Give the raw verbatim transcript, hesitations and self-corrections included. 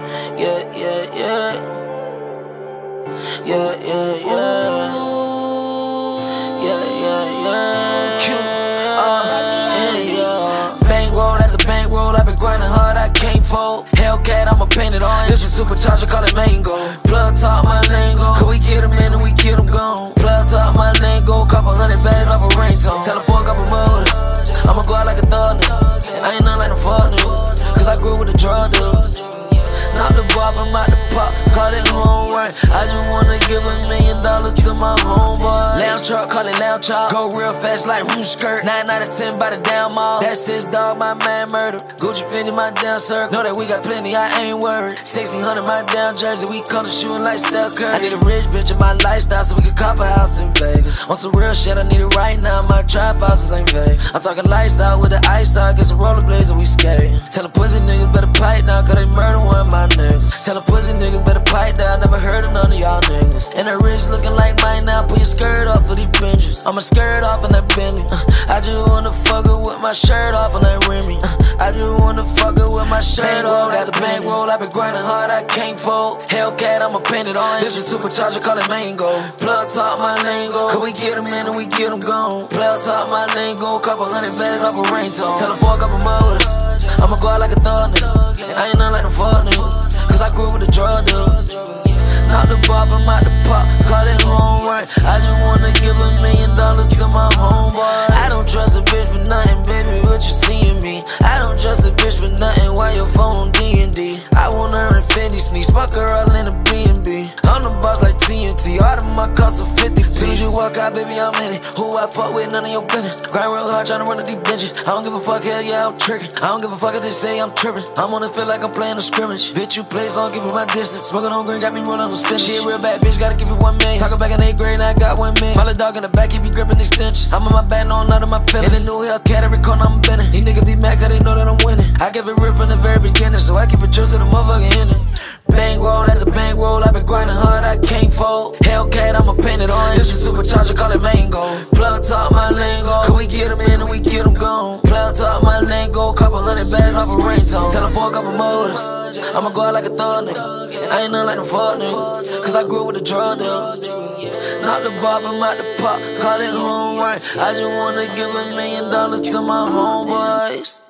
Yeah, yeah, yeah. Yeah, yeah, yeah. Yeah, yeah, yeah. Q, uh, yeah, yeah. Bankroll after bankroll, I've been grinding hard, I can't fold. Hellcat, I'ma paint it on. This is supercharger, call it mango. Plug talk my lingo, cause we get them in and we get them gone. Plug talk my lingo, couple hundred bags off a ringtone. Tell a boy, couple motors, I'ma go out like a thug nigga. And I ain't nothing like them fuck niggas, cause I grew with the drug dealers. Knock the bob, I'm out the pop, call it homework. I just wanna give a million dollars to my homeboy. Lounge truck, call it lounge chop. Go real fast like roof skirt. Nine out of ten by the down mall. That's his dog, my man murder. Gucci Fendi, my down circle. Know that we got plenty, I ain't worried. sixteen hundred my down jersey, we come to shooting like Steph Curry. I need a rich bitch in my lifestyle so we can cop a house in Vegas. On some real shit, I need it right now. My trap houses ain't Vegas. I'm talking lights out with the ice out, get some rollerblades and we skating. Tell the pussy niggas better pipe down, cause they murder one of my niggas. Tell the pussy niggas better pipe down, never heard of none of y'all niggas. And the rich looking like mine now, put your skirt off of these benches. I'ma skirt off in that Bentley. Uh, I just wanna fuck her with my shirt off on that Remy. Uh, I just wanna fuck her with my shirt off. After bankroll, I been grinding hard, I can't fold. Hellcat, I'ma paint it on. This is supercharger, call it mango. Plug talk my lingo, cause we get them in and we get them gone. Plug talk my lingo, couple hundred bags off a ringtone. Tell the boy, couple motors, I'ma go out like a thug nigga. And I ain't nothing like them fuck niggas, cause I grew with the drug dealers. Knock the bob, I'm out the pop, call it homework. I just wanna give a million dollars to my homeboy. I don't trust a bitch for nothing, baby, what you seeing me? I don't trust a bitch for nothing, why your phone on D and D? I want her in Fendi sneaks, fuck her all in a B and B. I'm the boss like T N T, all of my costs are fifty. Soon as you walk out, baby, I'm in it. Who I fuck with, none of your business. Grind real hard, tryna run up these benches. I don't give a fuck, hell yeah, I'm tricking. I don't give a fuck if they say I'm tripping. I'm gonna feel like I'm playing a scrimmage. Bitch, you play, so I'll give you my distance. Smoking on green, got me rolling on spinach. She a real bad bitch, gotta give you one million. Talking back in eighth grade, I got one million. My little dog in the back, he be gripping extensions. I'm on my back, no, none of my feelings. In the new Hellcat, every corner I'm bending. These niggas be mad, cause they know that I'm winning. I give it real from the very beginning, so I keep it true to the motherfucking ending. Bankroll after bankroll, I been grinding hard, I can't fold. Hellcat, I'ma paint it on. This is supercharger, call it mango. Plug talk my lingo, cause we get them in and we get them gone. Plug talk my lingo, couple hundred bags off a ringtone. Tell a boy, couple motors, I'ma go out like a thug nigga. And I ain't nothing like them fuck niggas, cause I grew with the drug dealers. Knock the bob, I'm out the pop, call it homework. I just wanna give a million dollars to my homeboys.